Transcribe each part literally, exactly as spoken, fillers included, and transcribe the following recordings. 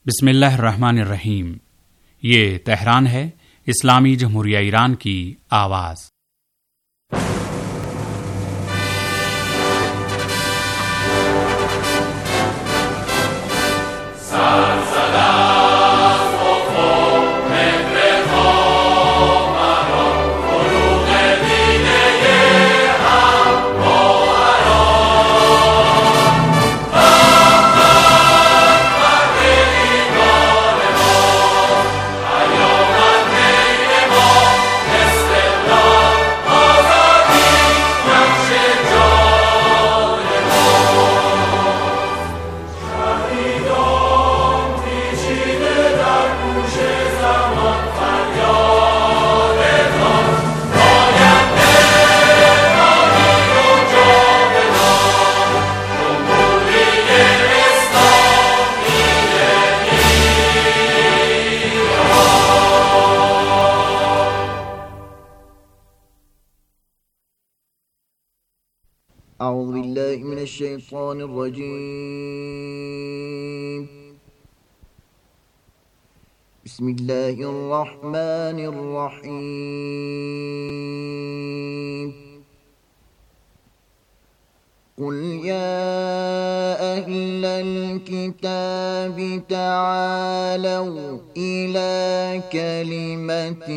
بسم اللہ الرحمن الرحیم۔ یہ تہران ہے، اسلامی جمہوریہ ایران کی آواز۔ اعوذ باللہ من الشیطان الرجیم، بسم اللہ الرحمن الرحیم۔ قل یا اہل الکتاب تعالوا الی کلمۃ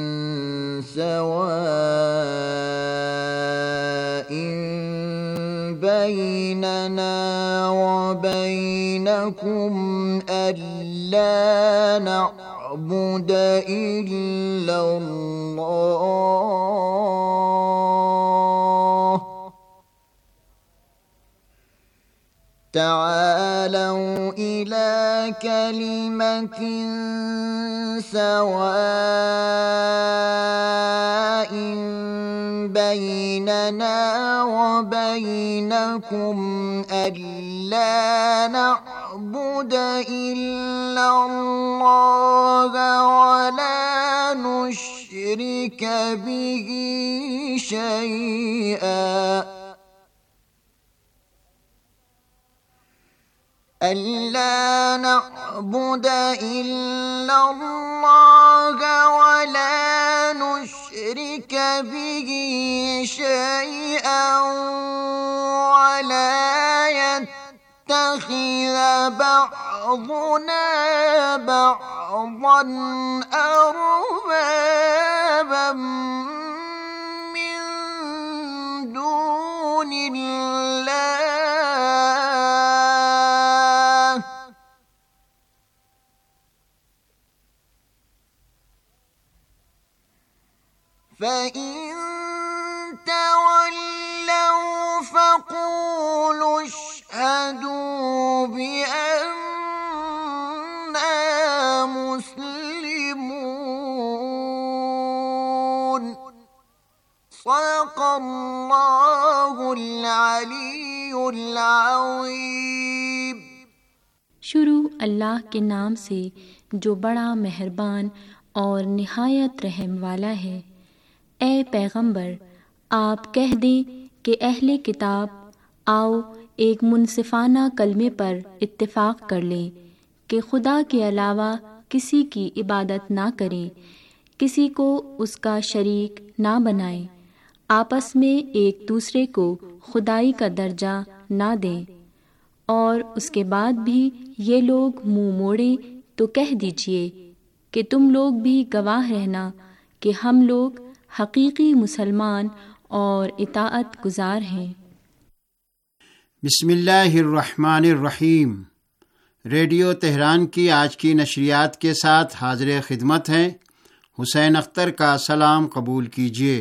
سواء بیننا وبینکم الا نعبد الا اللہ تعالوا إلى كلمة سواء بيننا وبينكم ألا نعبد إلا الله ولا نشرك به شيئا ألا نعبد إلا الله ولا نشرك به شيئا ولا يتخذ بعضنا بعضا أربابا من دون الله فَإِن تَوَلَّوْا فَقُولُوا اشْهَدُوا بِأَنَّا مُسْلِمُونَ۔ صدق اللہ العلی العظیم۔ شروع اللہ کے نام سے جو بڑا مہربان اور نہایت رحم والا ہے۔ اے پیغمبر، آپ کہہ دیں کہ اہل کتاب آؤ ایک منصفانہ کلمے پر اتفاق کر لیں کہ خدا کے علاوہ کسی کی عبادت نہ کریں، کسی کو اس کا شریک نہ بنائیں، آپس میں ایک دوسرے کو خدائی کا درجہ نہ دیں، اور اس کے بعد بھی یہ لوگ منہ موڑیں تو کہہ دیجئے کہ تم لوگ بھی گواہ رہنا کہ ہم لوگ حقیقی مسلمان اور اطاعت گزار ہیں۔ بسم اللہ الرحمن الرحیم۔ ریڈیو تہران کی آج کی نشریات کے ساتھ حاضر خدمت ہیں حسین اختر کا سلام قبول کیجیے۔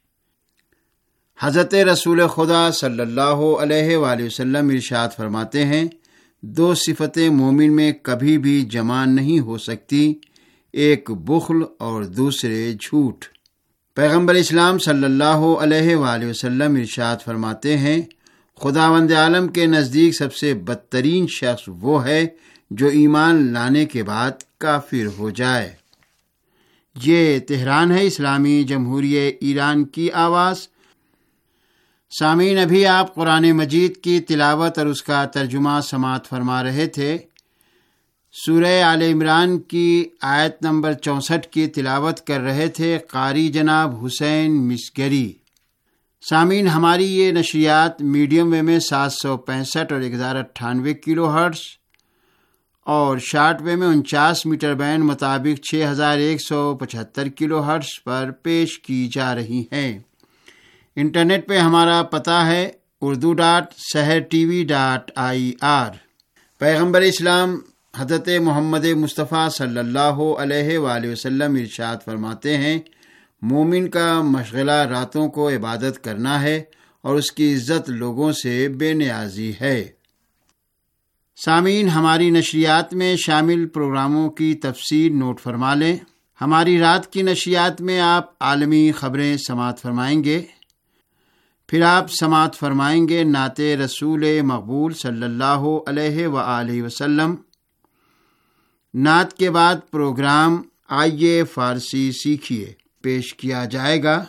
حضرت رسول خدا صلی اللہ علیہ وآلہ وسلم ارشاد فرماتے ہیں، دو صفتیں مومن میں کبھی بھی جمع نہیں ہو سکتی، ایک بخل اور دوسرے جھوٹ۔ پیغمبر اسلام صلی اللہ علیہ وآلہ وسلم ارشاد فرماتے ہیں، خداوند عالم کے نزدیک سب سے بدترین شخص وہ ہے جو ایمان لانے کے بعد کافر ہو جائے۔ یہ تہران ہے، اسلامی جمہوریہ ایران کی آواز۔ سامعین، ابھی آپ قرآن مجید کی تلاوت اور اس کا ترجمہ سماعت فرما رہے تھے۔ سورہ آل عمران کی آیت نمبر چونسٹھ کی تلاوت کر رہے تھے قاری جناب حسین مسگری۔ سامعین، ہماری یہ نشریات میڈیم وے میں سات سو پینسٹھ اور ایک ہزار اٹھانوے کلو ہرٹز اور شارٹ وے میں انچاس میٹر بینڈ مطابق چھ ہزار ایک سو پچہتر کلو ہرٹز پر پیش کی جا رہی ہیں۔ انٹرنیٹ پہ ہمارا پتہ ہے Urdu dot Sahar T V dot I R. پیغمبر اسلام حضرت محمد مصطفیٰ صلی اللہ علیہ وآلہ وسلم ارشاد فرماتے ہیں، مومن کا مشغلہ راتوں کو عبادت کرنا ہے اور اس کی عزت لوگوں سے بے نیازی ہے۔ سامعین، ہماری نشریات میں شامل پروگراموں کی تفصیل نوٹ فرما لیں۔ ہماری رات کی نشریات میں آپ عالمی خبریں سماعت فرمائیں گے، پھر آپ سماعت فرمائیں گے نعت رسول مقبول صلی اللہ علیہ وآلہ وسلم۔ نعت کے بعد پروگرام آئیے فارسی سیکھیے پیش کیا جائے گا۔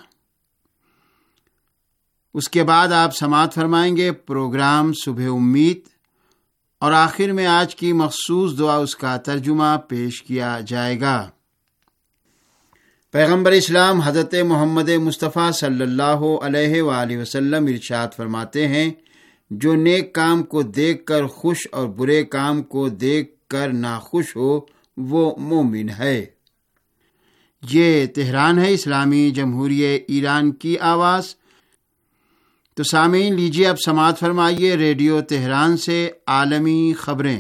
اس کے بعد آپ سماعت فرمائیں گے پروگرام صبح امید، اور آخر میں آج کی مخصوص دعا اس کا ترجمہ پیش کیا جائے گا۔ پیغمبر اسلام حضرت محمد مصطفیٰ صلی اللہ علیہ وآلہ وسلم ارشاد فرماتے ہیں، جو نیک کام کو دیکھ کر خوش اور برے کام کو دیکھ کر ناخوش ہو وہ مومن ہے۔ یہ تہران ہے، اسلامی جمہوریہ ایران کی آواز۔ تو سامعین، لیجیے اب سماعت فرمائیے ریڈیو تہران سے عالمی خبریں۔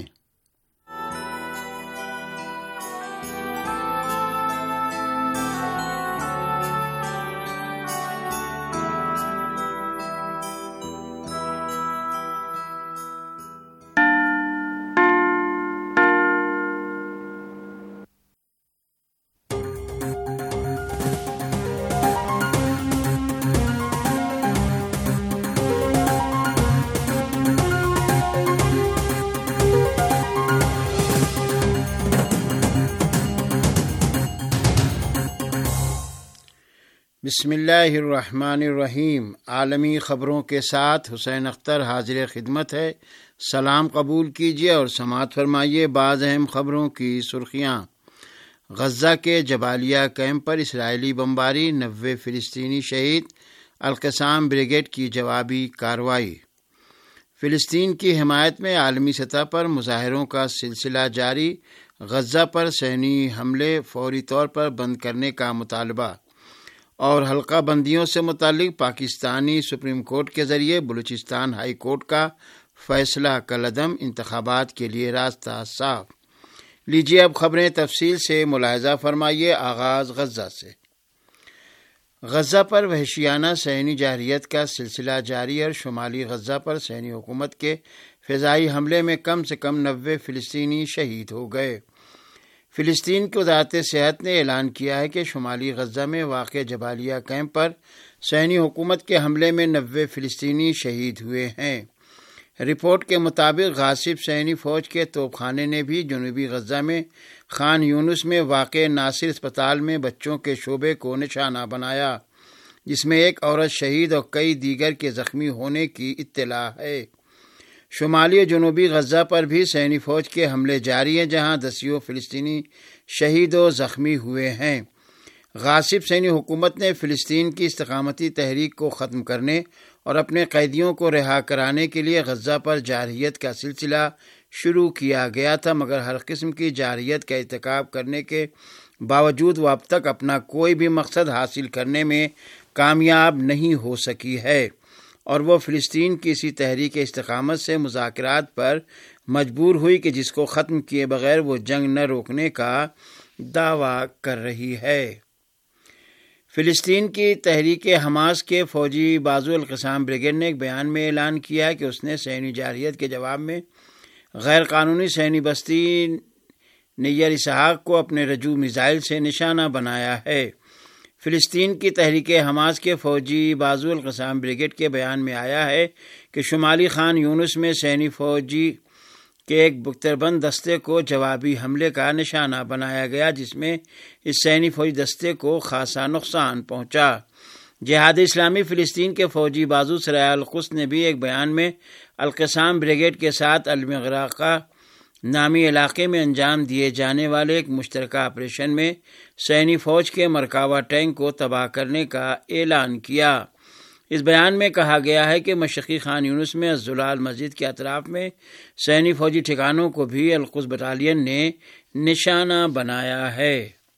بسم اللہ الرحمن الرحیم۔ عالمی خبروں کے ساتھ حسین اختر حاضر خدمت ہے۔ سلام قبول کیجیے اور سماعت فرمائیے بعض اہم خبروں کی سرخیاں۔ غزہ کے جبالیہ کیمپ پر اسرائیلی بمباری، نوے فلسطینی شہید، القسام بریگیڈ کی جوابی کارروائی۔ فلسطین کی حمایت میں عالمی سطح پر مظاہروں کا سلسلہ جاری، غزہ پر صہیونی حملے فوری طور پر بند کرنے کا مطالبہ، اور حلقہ بندیوں سے متعلق پاکستانی سپریم کورٹ کے ذریعے بلوچستان ہائی کورٹ کا فیصلہ کالعدم، انتخابات کے لیے راستہ صاف۔ لیجیے اب خبریں تفصیل سے ملاحظہ فرمائیے۔ آغاز غزہ سے۔ غزہ پر وحشیانہ صہیونی جارحیت کا سلسلہ جاری، اور شمالی غزہ پر صہیونی حکومت کے فضائی حملے میں کم سے کم نوے فلسطینی شہید ہو گئے۔ فلسطین کی وزارت صحت نے اعلان کیا ہے کہ شمالی غزہ میں واقع جبالیہ کیمپ پر صہیونی حکومت کے حملے میں نوے فلسطینی شہید ہوئے ہیں۔ رپورٹ کے مطابق غاصب صہیونی فوج کے توپ خانے نے بھی جنوبی غزہ میں خان یونس میں واقع ناصر اسپتال میں بچوں کے شعبے کو نشانہ بنایا، جس میں ایک عورت شہید اور کئی دیگر کے زخمی ہونے کی اطلاع ہے۔ شمالی و جنوبی غزہ پر بھی صہیونی فوج کے حملے جاری ہیں، جہاں دسیوں فلسطینی شہید و زخمی ہوئے ہیں۔ غاصب صہیونی حکومت نے فلسطین کی استقامتی تحریک کو ختم کرنے اور اپنے قیدیوں کو رہا کرانے کے لیے غزہ پر جارحیت کا سلسلہ شروع کیا گیا تھا، مگر ہر قسم کی جارحیت کا ارتکاب کرنے کے باوجود وہ اب تک اپنا کوئی بھی مقصد حاصل کرنے میں کامیاب نہیں ہو سکی ہے، اور وہ فلسطین کی اسی تحریک استقامت سے مذاکرات پر مجبور ہوئی کہ جس کو ختم کیے بغیر وہ جنگ نہ روکنے کا دعویٰ کر رہی ہے۔ فلسطین کی تحریک حماس کے فوجی بازو القسام بریگیڈ نے ایک بیان میں اعلان کیا ہے کہ اس نے صہیونی جارحیت کے جواب میں غیر قانونی صہیونی بستی نیر اسحاق کو اپنے رجوع میزائل سے نشانہ بنایا ہے۔ فلسطین کی تحریک حماس کے فوجی بازو القسام بریگیڈ کے بیان میں آیا ہے کہ شمالی خان یونس میں صہیونی فوجی کے ایک بختربند دستے کو جوابی حملے کا نشانہ بنایا گیا، جس میں اس صہیونی فوجی دستے کو خاصا نقصان پہنچا۔ جہاد اسلامی فلسطین کے فوجی بازو سرائے القدس نے بھی ایک بیان میں القسام بریگیڈ کے ساتھ المغرقہ نامی علاقے میں انجام دیے جانے والے ایک مشترکہ آپریشن میں سینی فوج کے مرکاوا ٹینک کو تباہ کرنے کا اعلان کیا۔ اس بیان میں کہا گیا ہے کہ مشرقی خان یونس میں الزلال مسجد کے اطراف میں سینی فوجی ٹھکانوں کو بھی القدس بٹالین نے نشانہ بنایا ہے۔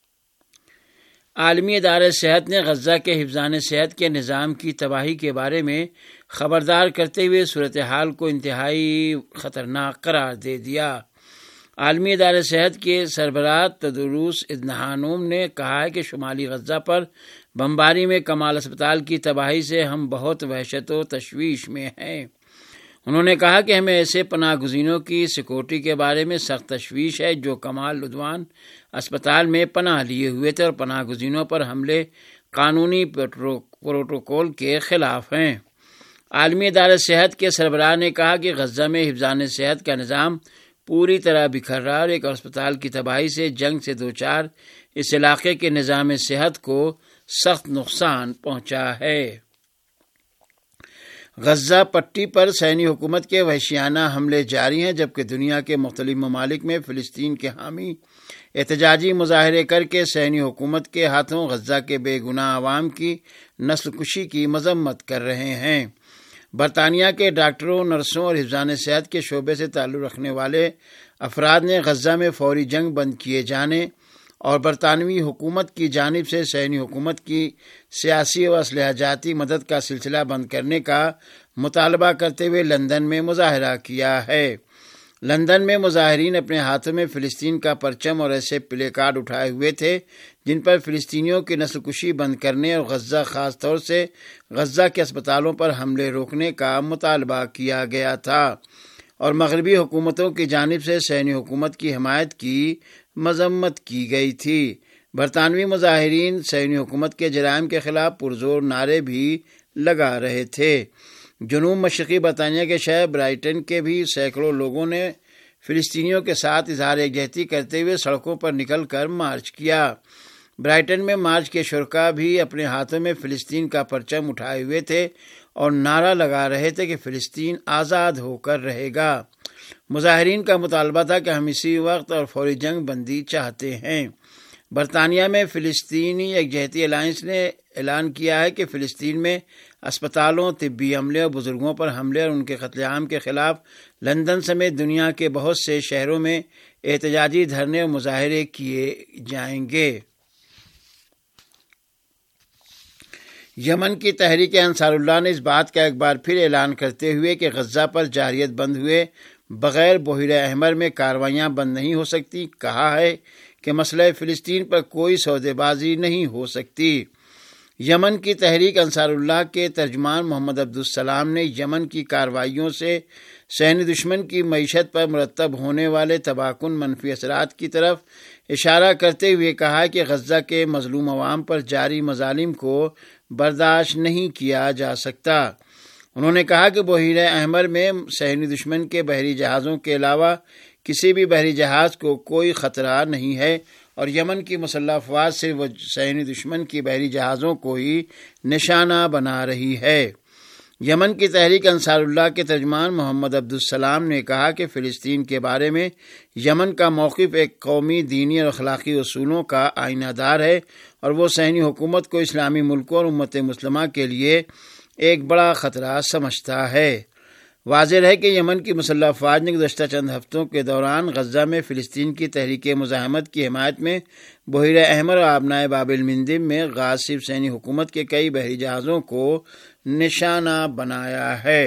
عالمی ادارہ صحت نے غزہ کے حفظان صحت کے نظام کی تباہی کے بارے میں خبردار کرتے ہوئے صورتحال کو انتہائی خطرناک قرار دے دیا۔ عالمی ادارہ صحت کے سربراہ تدروس ادنانوم نے کہا ہے کہ شمالی غزہ پر بمباری میں کمال اسپتال کی تباہی سے ہم بہت وحشت و تشویش میں ہیں۔ انہوں نے کہا کہ ہمیں ایسے پناہ گزینوں کی سیکورٹی کے بارے میں سخت تشویش ہے جو کمال عدوان اسپتال میں پناہ لیے ہوئے تھے اور پناہ گزینوں پر حملے قانونی پروٹوکول کے خلاف ہیں۔ عالمی ادارہ صحت کے سربراہ نے کہا کہ غزہ میں حفظان صحت کا نظام پوری طرح بکھر رہا اور ایک اسپتال کی تباہی سے جنگ سے دوچار اس علاقے کے نظام صحت کو سخت نقصان پہنچا ہے۔ غزہ پٹی پر سینی حکومت کے وحشیانہ حملے جاری ہیں، جبکہ دنیا کے مختلف ممالک میں فلسطین کے حامی احتجاجی مظاہرے کر کے سینی حکومت کے ہاتھوں غزہ کے بے گناہ عوام کی نسل کشی کی مذمت کر رہے ہیں۔ برطانیہ کے ڈاکٹروں، نرسوں اور حفظان صحت کے شعبے سے تعلق رکھنے والے افراد نے غزہ میں فوری جنگ بند کیے جانے اور برطانوی حکومت کی جانب سے صہیونی حکومت کی سیاسی و اسلحہ جاتی مدد کا سلسلہ بند کرنے کا مطالبہ کرتے ہوئے لندن میں مظاہرہ کیا ہے۔ لندن میں مظاہرین اپنے ہاتھوں میں فلسطین کا پرچم اور ایسے پلے کارڈ اٹھائے ہوئے تھے جن پر فلسطینیوں کی نسل کشی بند کرنے اور غزہ خاص طور سے غزہ کے اسپتالوں پر حملے روکنے کا مطالبہ کیا گیا تھا اور مغربی حکومتوں کی جانب سے صہیونی حکومت کی حمایت کی مذمت کی گئی تھی۔ برطانوی مظاہرین صہیونی حکومت کے جرائم کے خلاف پرزور نعرے بھی لگا رہے تھے۔ جنوب مشرقی برطانیہ کے شہر برائٹن کے بھی سینکڑوں لوگوں نے فلسطینیوں کے ساتھ اظہار یکجہتی کرتے ہوئے سڑکوں پر نکل کر مارچ کیا۔ برائٹن میں مارچ کے شرکاء بھی اپنے ہاتھوں میں فلسطین کا پرچم اٹھائے ہوئے تھے اور نعرہ لگا رہے تھے کہ فلسطین آزاد ہو کر رہے گا۔ مظاہرین کا مطالبہ تھا کہ ہم اسی وقت اور فوری جنگ بندی چاہتے ہیں۔ برطانیہ میں فلسطینی یکجہتی الائنس نے اعلان کیا ہے کہ فلسطین میں اسپتالوں، طبی عملے اور بزرگوں پر حملے اور ان کے قتل عام کے خلاف لندن سمیت دنیا کے بہت سے شہروں میں احتجاجی دھرنے اور مظاہرے کیے جائیں گے۔ یمن کی تحریک انصار اللہ نے اس بات کا ایک بار پھر اعلان کرتے ہوئے کہ غزہ پر جارحیت بند ہوئے بغیر بحیرہ احمر میں کاروائیاں بند نہیں ہو سکتی، کہا ہے کہ مسئلہ فلسطین پر کوئی سودے بازی نہیں ہو سکتی۔ یمن کی تحریک انصار اللہ کے ترجمان محمد عبدالسلام نے یمن کی کارروائیوں سے صہیونی دشمن کی معیشت پر مرتب ہونے والے تباہ کن منفی اثرات کی طرف اشارہ کرتے ہوئے کہا کہ غزہ کے مظلوم عوام پر جاری مظالم کو برداشت نہیں کیا جا سکتا۔ انہوں نے کہا کہ بحیرہ احمر میں صہیونی دشمن کے بحری جہازوں کے علاوہ کسی بھی بحری جہاز کو کوئی خطرہ نہیں ہے اور یمن کی مسلح افواج صرف صہیونی دشمن کی بحری جہازوں کو ہی نشانہ بنا رہی ہے۔ یمن کی تحریک انصار اللہ کے ترجمان محمد عبدالسلام نے کہا کہ فلسطین کے بارے میں یمن کا موقف ایک قومی، دینی اور اخلاقی اصولوں کا آئینہ دار ہے اور وہ صہیونی حکومت کو اسلامی ملکوں اور امت مسلمہ کے لیے ایک بڑا خطرہ سمجھتا ہے۔ واضح ہے کہ یمن کی مسلح افواج نے گزشتہ چند ہفتوں کے دوران غزہ میں فلسطین کی تحریک مزاحمت کی حمایت میں بحیرہ احمر اور آبنائے باب المندب میں غاصب صہیونی حکومت کے کئی بحری جہازوں کو نشانہ بنایا ہے۔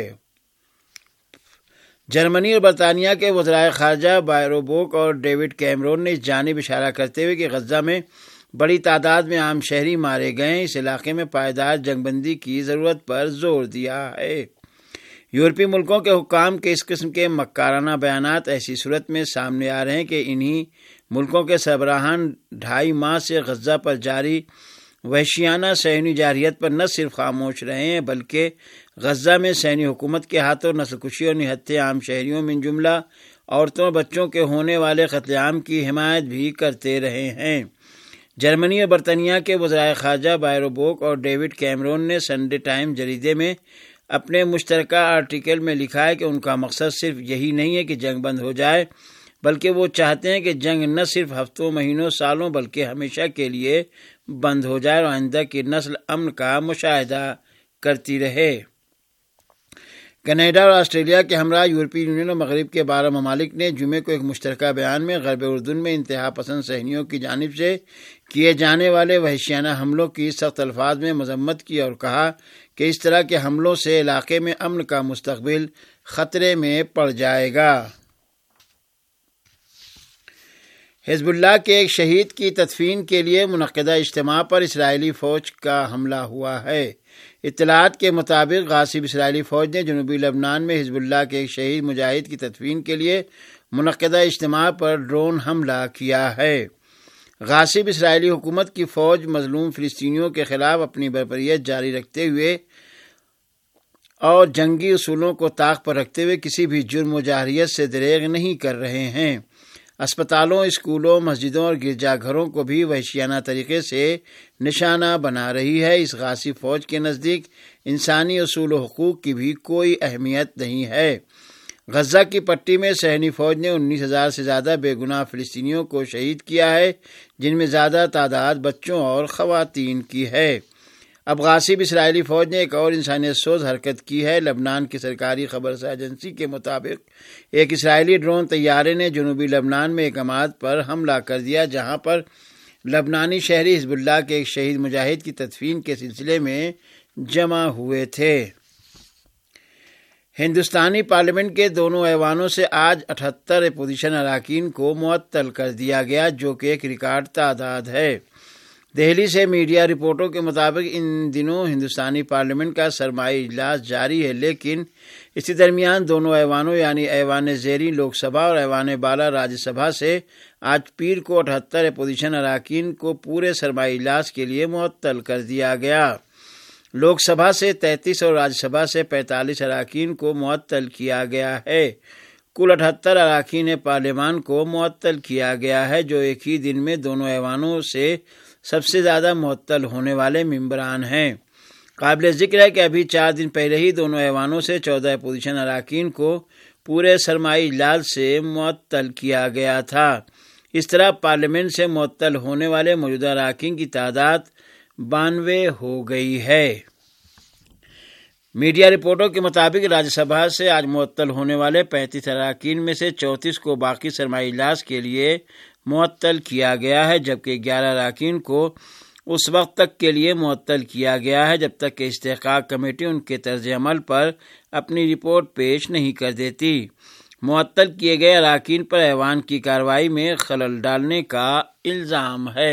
جرمنی اور برطانیہ کے وزرائے خارجہ بائروبوک اور ڈیوڈ کیمرون نے اس جانب اشارہ کرتے ہوئے کہ غزہ میں بڑی تعداد میں عام شہری مارے گئے، اس علاقے میں پائیدار جنگ بندی کی ضرورت پر زور دیا ہے۔ یورپی ملکوں کے حکام کے اس قسم کے مکارانہ بیانات ایسی صورت میں سامنے آ رہے ہیں کہ انہی ملکوں کے سربراہان ڈھائی ماہ سے غزہ پر جاری وحشیانہ صہیونی جارحیت پر نہ صرف خاموش رہے ہیں بلکہ غزہ میں صہیونی حکومت کے ہاتھوں نسل کشی اور نہتے عام شہریوں من جملہ عورتوں اور بچوں کے ہونے والے قتل عام کی حمایت بھی کرتے رہے ہیں۔ جرمنی اور برطانیہ کے وزرائے خارجہ بائروبوک اور ڈیوڈ کیمرون نے سنڈے ٹائم جریدے میں اپنے مشترکہ آرٹیکل میں لکھا ہے کہ ان کا مقصد صرف یہی نہیں ہے کہ جنگ بند ہو جائے بلکہ وہ چاہتے ہیں کہ جنگ نہ صرف ہفتوں مہینوں سالوں بلکہ ہمیشہ کے لیے بند ہو جائے اور آئندہ کی نسل امن کا مشاہدہ کرتی رہے۔ کینیڈا اور آسٹریلیا کے ہمراہ یورپی یونین اور مغرب کے بارہ ممالک نے جمعے کو ایک مشترکہ بیان میں غرب اردن میں انتہا پسند صہیونیوں کی جانب سے کیے جانے والے وحشیانہ حملوں کی سخت الفاظ میں مذمت کی اور کہا کہ اس طرح کے حملوں سے علاقے میں امن کا مستقبل خطرے میں پڑ جائے گا۔ حزب اللہ کے ایک شہید کی تدفین کے لیے منعقدہ اجتماع پر اسرائیلی فوج کا حملہ ہوا ہے۔ اطلاعات کے مطابق غاصب اسرائیلی فوج نے جنوبی لبنان میں حزب اللہ کے ایک شہید مجاہد کی تدفین کے لیے منعقدہ اجتماع پر ڈرون حملہ کیا ہے۔ غاصب اسرائیلی حکومت کی فوج مظلوم فلسطینیوں کے خلاف اپنی بربریت جاری رکھتے ہوئے اور جنگی اصولوں کو طاق پر رکھتے ہوئے کسی بھی جرم و جارحیت سے دریغ نہیں کر رہے ہیں۔ اسپتالوں، اسکولوں، مسجدوں اور گرجا گھروں کو بھی وحشیانہ طریقے سے نشانہ بنا رہی ہے۔ اس غاصب فوج کے نزدیک انسانی اصول و حقوق کی بھی کوئی اہمیت نہیں ہے۔ غزہ کی پٹی میں صہیونی فوج نے انیس ہزار سے زیادہ بے گناہ فلسطینیوں کو شہید کیا ہے، جن میں زیادہ تعداد بچوں اور خواتین کی ہے۔ اب غاصب اسرائیلی فوج نے ایک اور انسانیت سوز حرکت کی ہے۔ لبنان کی سرکاری خبرساز ایجنسی کے مطابق ایک اسرائیلی ڈرون طیارے نے جنوبی لبنان میں ایک عمارت پر حملہ کر دیا جہاں پر لبنانی شہری حزب اللہ کے ایک شہید مجاہد کی تدفین کے سلسلے میں جمع ہوئے تھے۔ ہندوستانی پارلیمنٹ کے دونوں ایوانوں سے آج اٹھہتر اپوزیشن اراکین کو معطل کر دیا گیا، جو کہ ایک ریکارڈ تعداد ہے۔ دہلی سے میڈیا رپورٹوں کے مطابق ان دنوں ہندوستانی پارلیمنٹ کا سرمائی اجلاس جاری ہے، لیکن اسی درمیان دونوں ایوانوں یعنی ایوان زیریں لوک سبھا اور ایوان بالا راجیہ سبھا سے آج پیر کو اٹھہتر اپوزیشن اراکین کو پورے سرمائی اجلاس کے لیے معطل کر دیا گیا۔ لوک سبھا سے تینتیس اور راجیہ سبھا سے پینتالیس اراکین کو معطل کیا گیا ہے۔ کل اٹھہتر اراکین پارلیمان کو معطل کیا گیا ہے، جو ایک ہی دن میں دونوں ایوانوں سے سب سے زیادہ معطل ہونے والے ممبران ہیں۔ قابل ذکر ہے کہ ابھی چار دن پہلے ہی دونوں ایوانوں سے چودہ اپوزیشن اراکین کو پورے سرمائی اجلاس سے معطل کیا گیا تھا۔ اس طرح پارلیمنٹ سے معطل ہونے والے موجودہ اراکین کی تعداد بانوے ہو گئی ہے۔ میڈیا رپورٹوں کے مطابق راجیہ سبھا سے آج معطل ہونے والے پینتیس اراکین میں سے چونتیس کو باقی سرمائی اجلاس کے لیے معطل کیا گیا ہے، جبکہ گیارہ اراکین کو اس وقت تک کے لیے معطل کیا گیا ہے جب تک کہ استحقاق کمیٹی ان کے طرز عمل پر اپنی رپورٹ پیش نہیں کر دیتی۔ معطل کیے گئے اراکین پر ایوان کی کارروائی میں خلل ڈالنے کا الزام ہے۔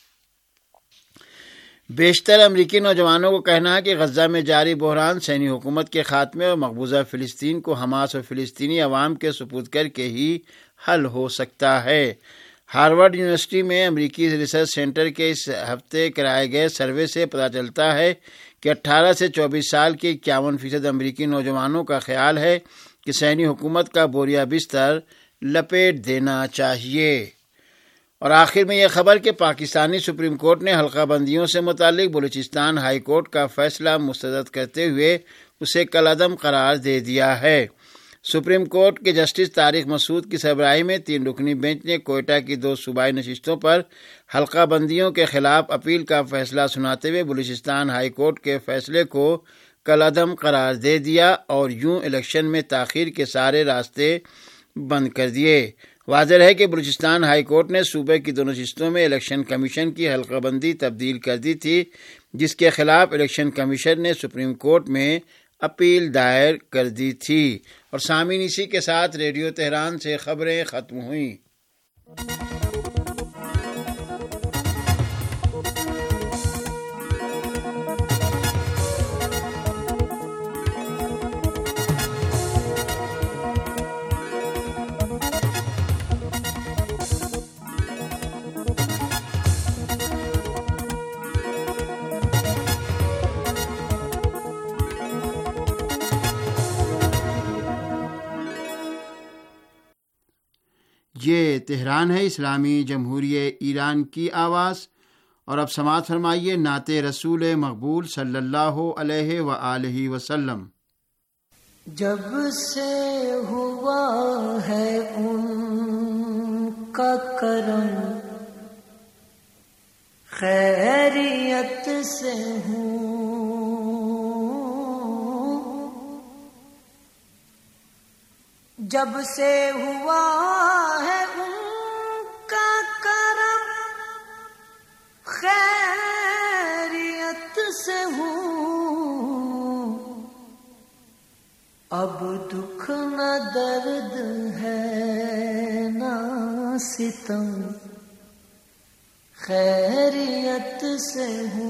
بیشتر امریکی نوجوانوں کو کہنا ہے کہ غزہ میں جاری بحران صہیونی حکومت کے خاتمے اور مقبوضہ فلسطین کو حماس اور فلسطینی عوام کے سپرد کر کے ہی حل ہو سکتا ہے۔ ہارورڈ یونیورسٹی میں امریکی ریسرچ سینٹر کے اس ہفتے کرائے گئے سروے سے پتہ چلتا ہے کہ اٹھارہ سے چوبیس سال کے اکیاون فیصد امریکی نوجوانوں کا خیال ہے کہ صہیونی حکومت کا بوریا بستر لپیٹ دینا چاہیے۔ اور آخر میں یہ خبر کہ پاکستانی سپریم کورٹ نے حلقہ بندیوں سے متعلق بلوچستان ہائی کورٹ کا فیصلہ مسترد کرتے ہوئے اسے کالعدم قرار دے دیا ہے۔ سپریم کورٹ کے جسٹس طارق مسعود کی سربراہی میں تین رکنی بینچ نے کوئٹہ کی دو صوبائی نشستوں پر حلقہ بندیوں کے خلاف اپیل کا فیصلہ سناتے ہوئے بلوچستان ہائی کورٹ کے فیصلے کو کالعدم قرار دے دیا اور یوں الیکشن میں تاخیر کے سارے راستے بند کر دیے۔ واضح ہے کہ بلوچستان ہائی کورٹ نے صوبے کی دو نشستوں میں الیکشن کمیشن کی حلقہ بندی تبدیل کر دی تھی، جس کے خلاف الیکشن کمیشن نے سپریم کورٹ میں اپیل دائر کر دی تھی۔ اور سامعین، اسی کے ساتھ ریڈیو تہران سے خبریں ختم ہوئیں۔ یہ تہران ہے، اسلامی جمہوریہ ایران کی آواز، اور اب سماعت فرمائیے نعت رسول مقبول صلی اللہ علیہ وآلہ وسلم۔ جب سے ہوا ہے ان کا کرم خیریت سے ہوں، جب سے ہوا ہے ان کا کرم خیریت سے ہوں، اب دکھ نہ درد ہے نہ ستم خیریت سے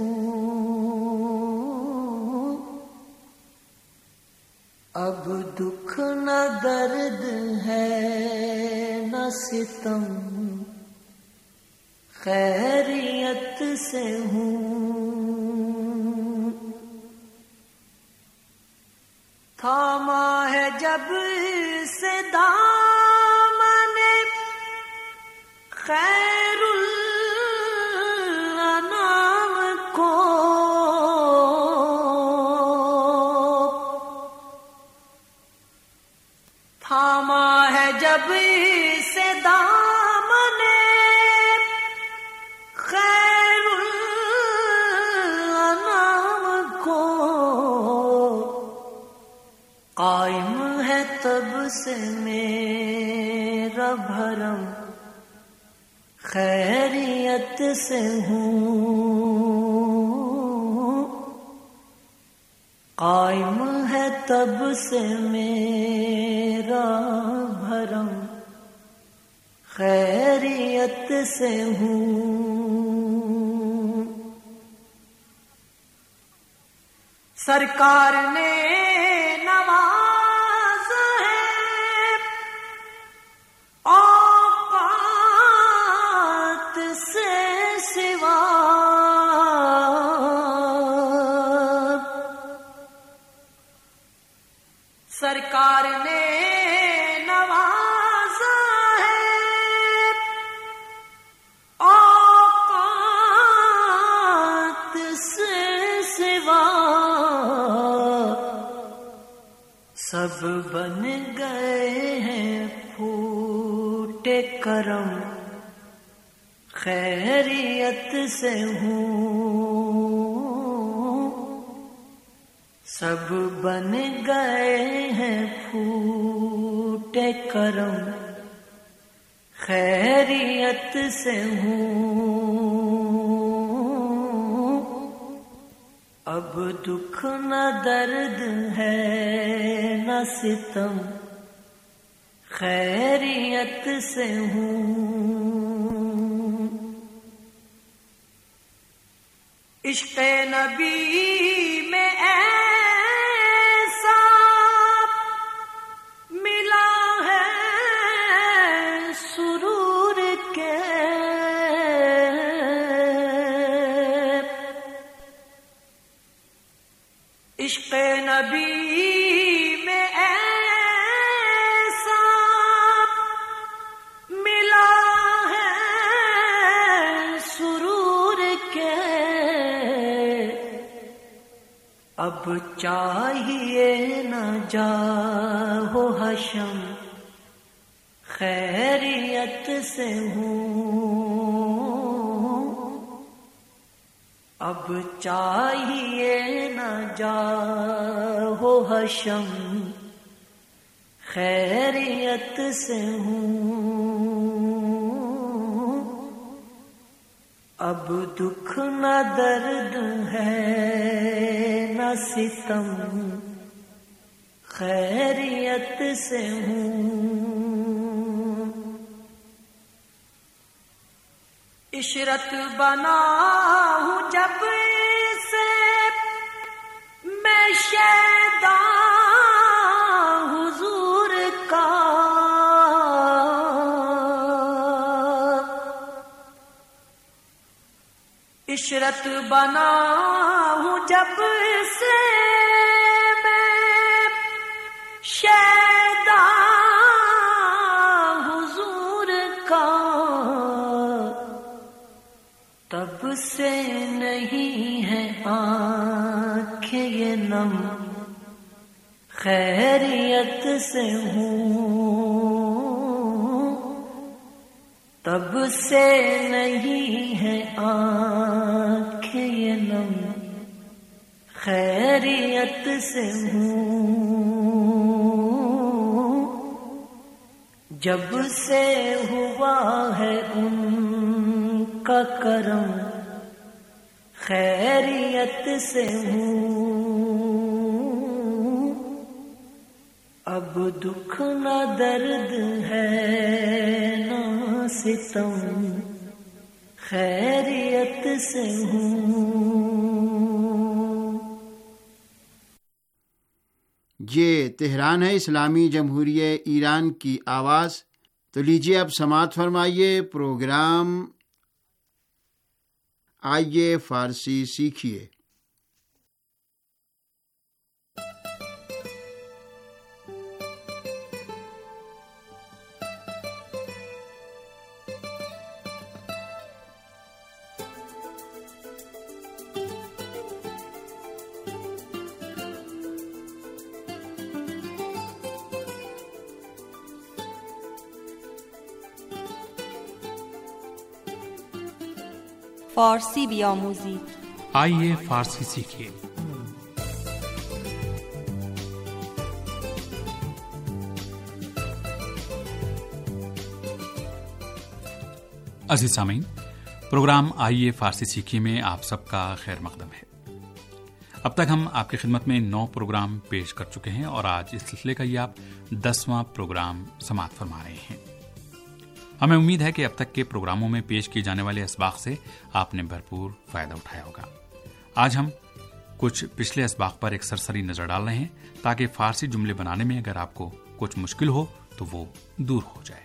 ہوں، اب دکھ نہ درد ہے نہ ستم خیریت سے ہوں، تھاما ہے جب سے دامن خیر الانام کو، تھاما ہے جب سے دامن خیر الانام کو، قائم ہے تب سے میرا بھرم خیریت سے ہوں، قائم ہے تب سے میرا بھرم خیریت سے ہوں، سرکار نے نواز ہے اوقات سے سوا، سرکار نے نوازا ہے اوقات سے سوا، سب بن گئے ہیں پھوٹے کرم خیریت سے ہوں، سب بن گئے ہیں پھوٹے کرم خیریت سے ہوں، اب دکھ نہ درد ہے نہ ستم خیریت سے ہوں، عشق نبی میں ایسا ملا ہے سرور کے، عشق نبی میں ایسا ملا ہے سرور کے، اب چاہیے نہ جاؤ حشم خیریت سے ہوں، اب چاہیے نہ جاؤ حشم خیریت سے ہوں، اب دکھ نہ درد ہے نہ ستم خیریت سے ہوں، عشرت بنا ہوں جب سے میں شیدا حضور کا، عشرت بنا ہوں جب سے میں شیدا حضور کا، تب سے نہیں ہے آنکھیں یہ نم خیریت سے ہوں، تب سے نہیں ہے آنکھیں یہ نم، خیریت سے ہوں، جب سے ہوا ہے ان کا کرم، خیریت سے ہوں، اب دکھ نہ درد ہے نہ ستم، خیریت سے ہوں۔ یہ تہران ہے اسلامی جمہوریہ ایران کی آواز۔ تو لیجیے اب سماعت فرمائیے پروگرام آئیے فارسی سیکھیے۔ فارسی بیاموزید، آئیے فارسی سیکھیے۔ عزیز سامعین، پروگرام آئیے فارسی سیکھیے میں آپ سب کا خیر مقدم ہے۔ اب تک ہم آپ کی خدمت میں نو پروگرام پیش کر چکے ہیں اور آج اس سلسلے کا یہ آپ دسواں پروگرام سماعت فرما رہے ہیں۔ ہمیں امید ہے کہ اب تک کے پروگراموں میں پیش کیے جانے والے اسباق سے آپ نے بھرپور فائدہ اٹھایا ہوگا۔ آج ہم کچھ پچھلے اسباق پر ایک سرسری نظر ڈال رہے ہیں تاکہ فارسی جملے بنانے میں اگر آپ کو کچھ مشکل ہو تو وہ دور ہو جائے۔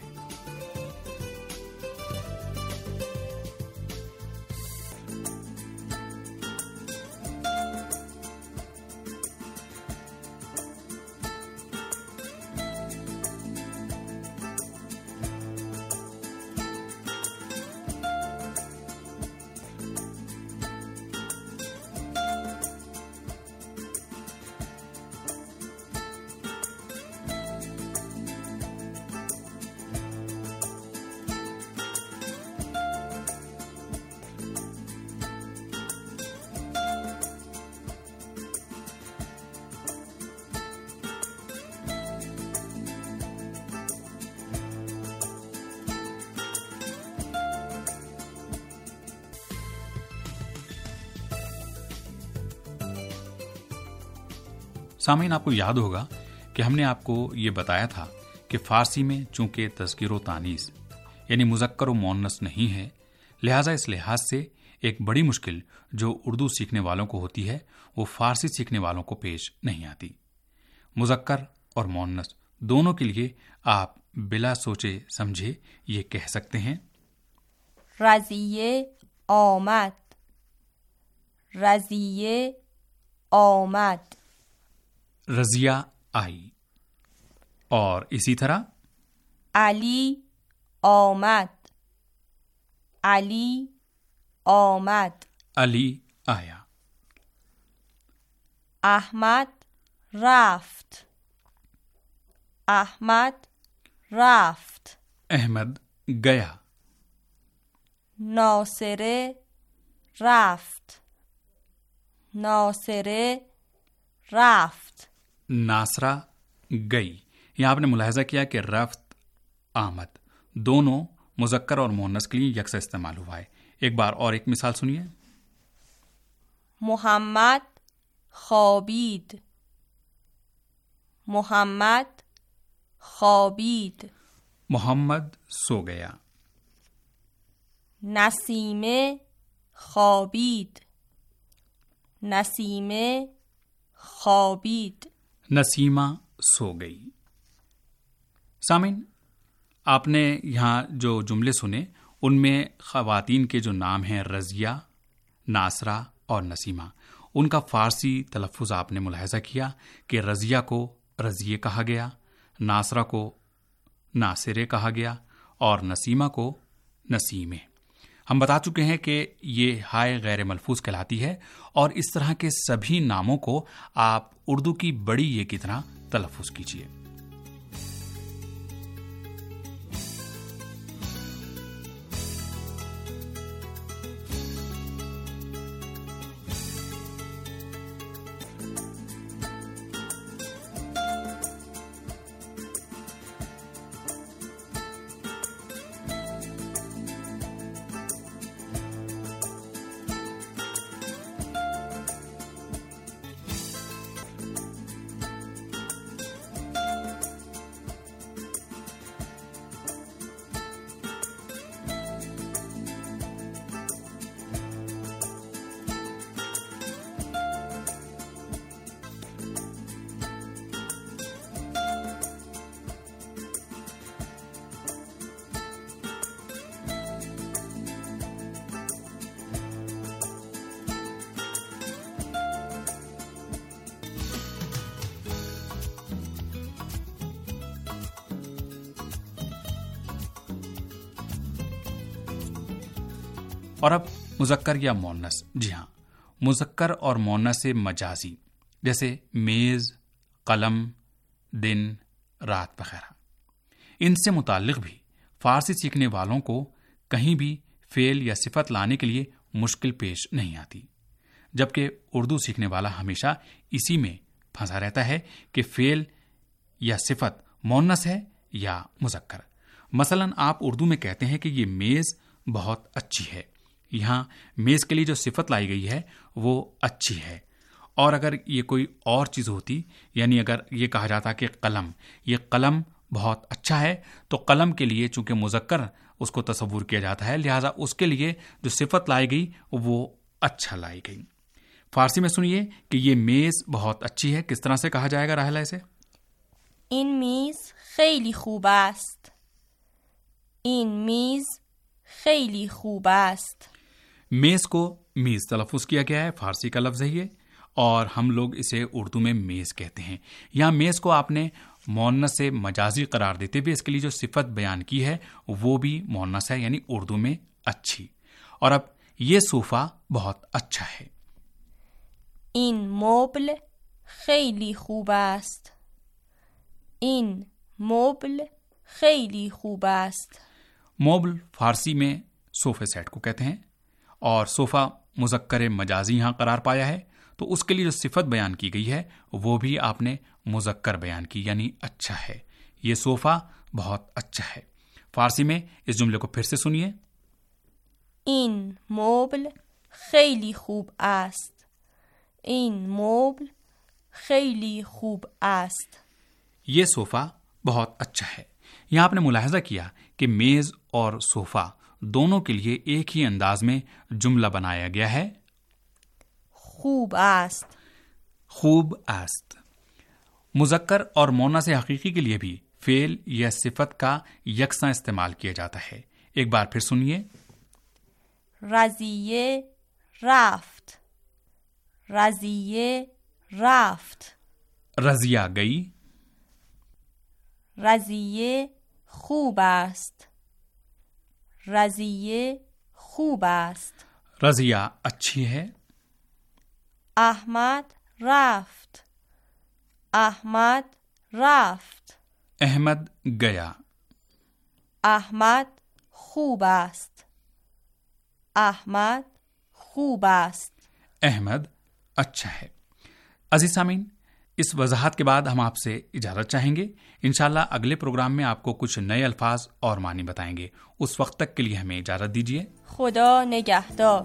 سامعین، آپ کو یاد ہوگا کہ ہم نے آپ کو یہ بتایا تھا کہ فارسی میں چونکہ تذکیر و تانیث یعنی مذکر و مؤنث نہیں ہے، لہٰذا اس لحاظ سے ایک بڑی مشکل جو اردو سیکھنے والوں کو ہوتی ہے وہ فارسی سیکھنے والوں کو پیش نہیں آتی۔ مذکر اور مؤنث دونوں کے لیے آپ بلا سوچے سمجھے یہ کہہ سکتے ہیں: رضیه آمد، رضیه آمد، رضیہ آئی، اور اسی طرح علی آمد، علی آمد، علی آیا، احمد رفت، احمد رفت، احمد گیا، ناصرے رفت، ناصرے رفت، ناصرہ گئی۔ یہاں آپ نے ملاحظہ کیا کہ رفت آمد دونوں مذکر اور مؤنث کے لیے یکساں استعمال ہوا ہے۔ ایک بار اور ایک مثال سنیے: محمد خوابید، محمد خوابید، محمد سو گیا، نسیمه خوابید، نسیمه خوابید، نسیمہ سو گئی۔ سامعین، آپ نے یہاں جو جملے سنے ان میں خواتین کے جو نام ہیں رضیہ، ناصرہ اور نسیمہ، ان کا فارسی تلفظ آپ نے ملاحظہ کیا کہ رضیہ کو رضیے کہا گیا، ناصرہ کو ناصرے کہا گیا اور نسیمہ کو نسیمے۔ ہم بتا چکے ہیں کہ یہ ہائے غیر ملفوظ کہلاتی ہے اور اس طرح کے سبھی ناموں کو آپ اردو کی بڑی یہ کی طرح تلفظ کیجیے۔ اور اب مذکر یا مونس۔ جی ہاں، مذکر اور مونس مجازی جیسے میز، قلم، دن، رات وغیرہ، ان سے متعلق بھی فارسی سیکھنے والوں کو کہیں بھی فعل یا صفت لانے کے لیے مشکل پیش نہیں آتی، جبکہ اردو سیکھنے والا ہمیشہ اسی میں پھنسا رہتا ہے کہ فعل یا صفت مونس ہے یا مذکر۔ مثلاً آپ اردو میں کہتے ہیں کہ یہ میز بہت اچھی ہے، یہاں میز کے لیے جو صفت لائی گئی ہے وہ اچھی ہے، اور اگر یہ کوئی اور چیز ہوتی، یعنی اگر یہ کہا جاتا کہ قلم، یہ قلم بہت اچھا ہے، تو قلم کے لیے چونکہ مذکر اس کو تصور کیا جاتا ہے، لہٰذا اس کے لیے جو صفت لائی گئی وہ اچھا لائی گئی۔ فارسی میں سنیے کہ یہ میز بہت اچھی ہے، کس طرح سے کہا جائے گا راحلہ اسے؟ این میز خیلی خوب است. این میز خیلی خوب است. میز کو میز تلفظ کیا گیا ہے، فارسی کا لفظ ہے یہ، اور ہم لوگ اسے اردو میں میز کہتے ہیں۔ یہاں میز کو آپ نے مؤنث سے مجازی قرار دیتے ہوئے اس کے لیے جو صفت بیان کی ہے وہ بھی مؤنث ہے، یعنی اردو میں اچھی۔ اور اب یہ صوفہ بہت اچھا ہے۔ این مبل خیلی خوب است. این مبل خیلی خوب است. موبل فارسی میں صوفے سیٹ کو کہتے ہیں، اور صوفہ مذکر مجازی یہاں قرار پایا ہے، تو اس کے لیے جو صفت بیان کی گئی ہے وہ بھی آپ نے مذکر بیان کی، یعنی اچھا ہے۔ یہ صوفہ بہت اچھا ہے۔ فارسی میں اس جملے کو پھر سے سنیے۔ این مبل خیلی خوب است. این مبل خیلی خوب است. یہ صوفہ بہت اچھا ہے۔ یہاں آپ نے ملاحظہ کیا کہ میز اور صوفہ دونوں کے لیے ایک ہی انداز میں جملہ بنایا گیا ہے، خوب است. خوب است۔ مذکر اور مؤنث حقیقی کے لیے بھی فعل یا صفت کا یکساں استعمال کیا جاتا ہے۔ ایک بار پھر سنیے۔ رضیه رفت. رضیه رفت. رضیہ گئی۔ رضیه خوب است. رضیه خوب است. رضیہ اچھی ہے۔ احمد رفت. احمد رفت. احمد گیا۔ احمد خوب است. احمد خوب است. احمد اچھا ہے۔ عزیز سامعین، اس وضاحت کے بعد ہم آپ سے اجازت چاہیں گے۔ انشاءاللہ اگلے پروگرام میں آپ کو کچھ نئے الفاظ اور معنی بتائیں گے۔ اس وقت تک کے لیے ہمیں اجازت دیجیے۔ خدا نگہدار۔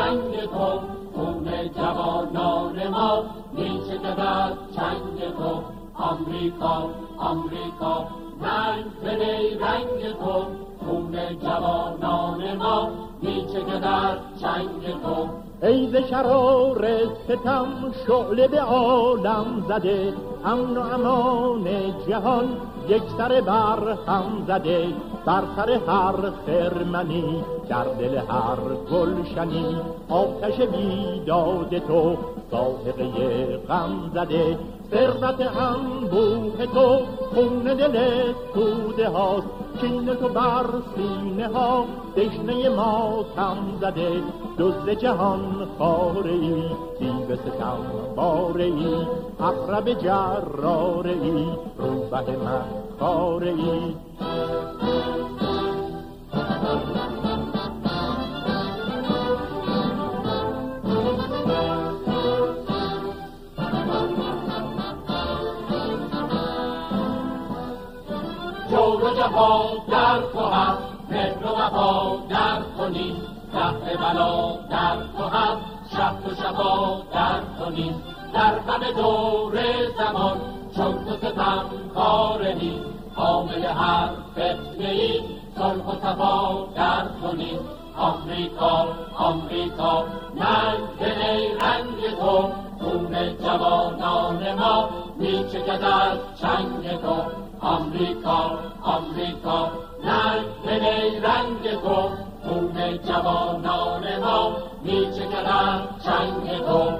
رنگ تو، خون جوانان ما میچکد از چنگ تو. آمریکا آمریکا رنگ بنی رنگ تو، خون جوانان ما میچکد از چنگ تو. ای ز شرار ستم شعله به عالم زده، امن و امان جهان یک سر بر هم زده. بر سر هر خرمنی در دل هر گلشنی، آتش بیداد تو ساحقه غم زده. ثروت انبوه تو خون دل توده هاست، کین تو بر سینه ها دشنه ماتم زده. دزد جهان خاره ای، تیب ستم باره ای، عقرب جراره ای، روبه مکاره ای. جور و جفا در تو هست، مهر و وفا در تو نیست. دفع بلا در تو هست، شهد و شفا در تو نیست. در همه دور زمان چون تو ستم کار نیست. حامل هر فتنه ای صلح و صفا در تو نیست. آمریکا آمریکا ننگ دل رنگ تو، خون جوانان ما میچکد از چنگ تو. آمریکا آمریکا ننگ دل رنگ تو، خون جوانان ما میچکد از چنگ تو.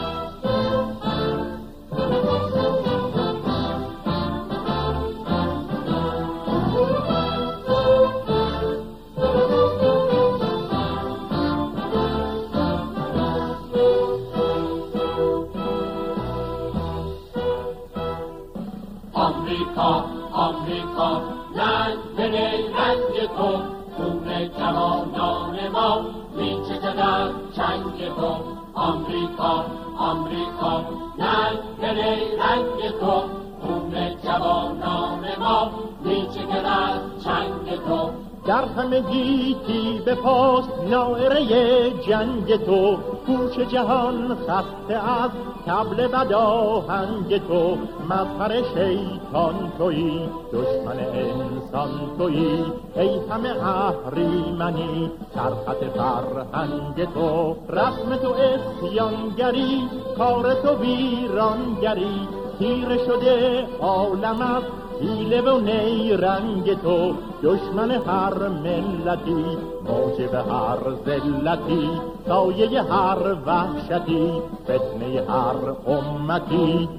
آمریکا آمریکا رنگ بنی رنگ تو، خون جوانان ما میچکد از چنگ تو. آمریکا آمریکا رنگ بنی رنگ تو، خون جوانان ما میچکد از چنگ تو. در همه گیتی به پاس نائره جنگ تو، گوش جهان خسته از طبل بداهنگ تو. مظهر شیطان تویی، دشمن انسان تویی، ای همه اهریمنی سرخط فرهنگ تو. رسم تو اسیانگری، کار تو ویرانگری، تیره شده عالم از حیله و نیرنگ تو. دشمن هر ملتی، موجب هر ذلتی، سایه هر وحشتی، فتنه هر امتی.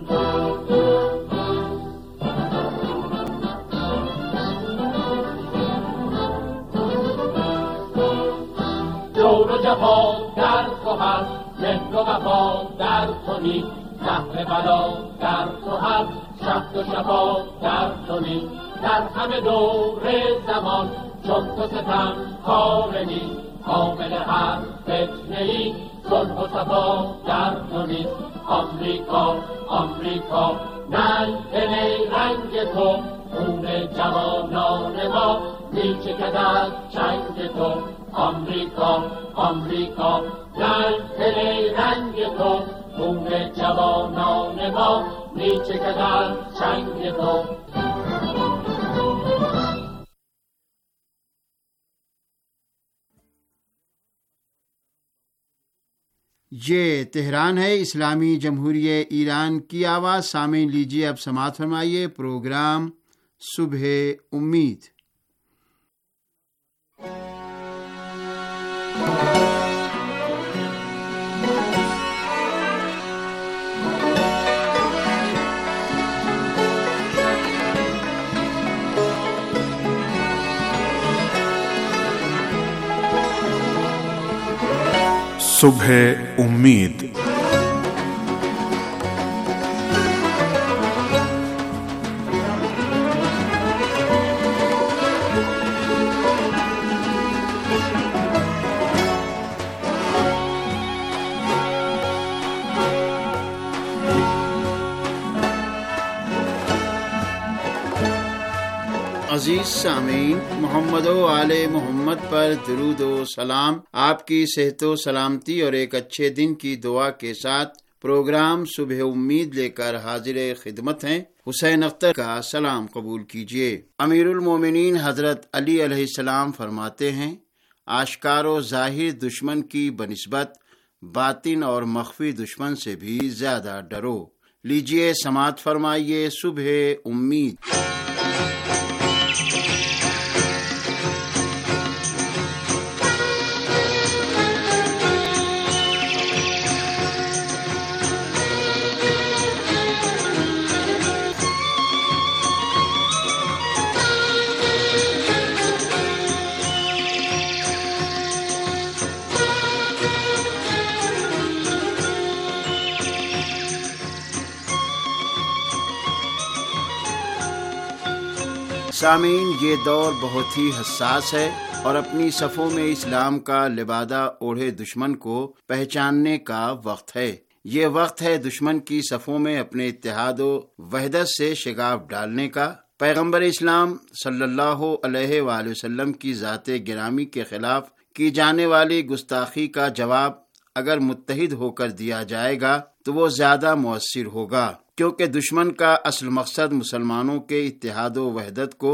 جور و جفا در تو هست، مهر و وفا در تو نیست. دفع بلا در تو هست، شهد و شفا در تو نیست. در همه دور زمان چون تو ستم کار نیست. حامل هر فتنه ای صلح و صفا در تو نیست. آمریکا آمریکا ننگ دل رنگ تو، خون جوانان ما میچکد از چنگ تو. آمریکا آمریکا ننگ دل رنگ تو، خون جوانان ما میچکد از چنگ تو. ये तेहरान है, इस्लामी जमहूरिया ईरान की आवाज़। सामीन लीजिए अब समाअत फरमाइए प्रोग्राम सुबह उम्मीद। सुबह उम्मीद। عزیز سامعین، محمد و آل محمد پر درود و سلام آپ کی صحت و سلامتی اور ایک اچھے دن کی دعا کے ساتھ پروگرام صبح امید لے کر حاضر خدمت ہیں۔ حسین اختر کا سلام قبول کیجیے۔ امیر المومنین حضرت علی علیہ السلام فرماتے ہیں، آشکار و ظاہر دشمن کی بنسبت باطن اور مخفی دشمن سے بھی زیادہ ڈرو۔ لیجیے سماعت فرمائیے صبح امید۔ سامعین، یہ دور بہت ہی حساس ہے اور اپنی صفوں میں اسلام کا لبادہ اوڑھے دشمن کو پہچاننے کا وقت ہے۔ یہ وقت ہے دشمن کی صفوں میں اپنے اتحاد و وحدت سے شگاف ڈالنے کا۔ پیغمبر اسلام صلی اللہ علیہ وآلہ وسلم کی ذات گرامی کے خلاف کی جانے والی گستاخی کا جواب اگر متحد ہو کر دیا جائے گا تو وہ زیادہ مؤثر ہوگا، کیونکہ دشمن کا اصل مقصد مسلمانوں کے اتحاد و وحدت کو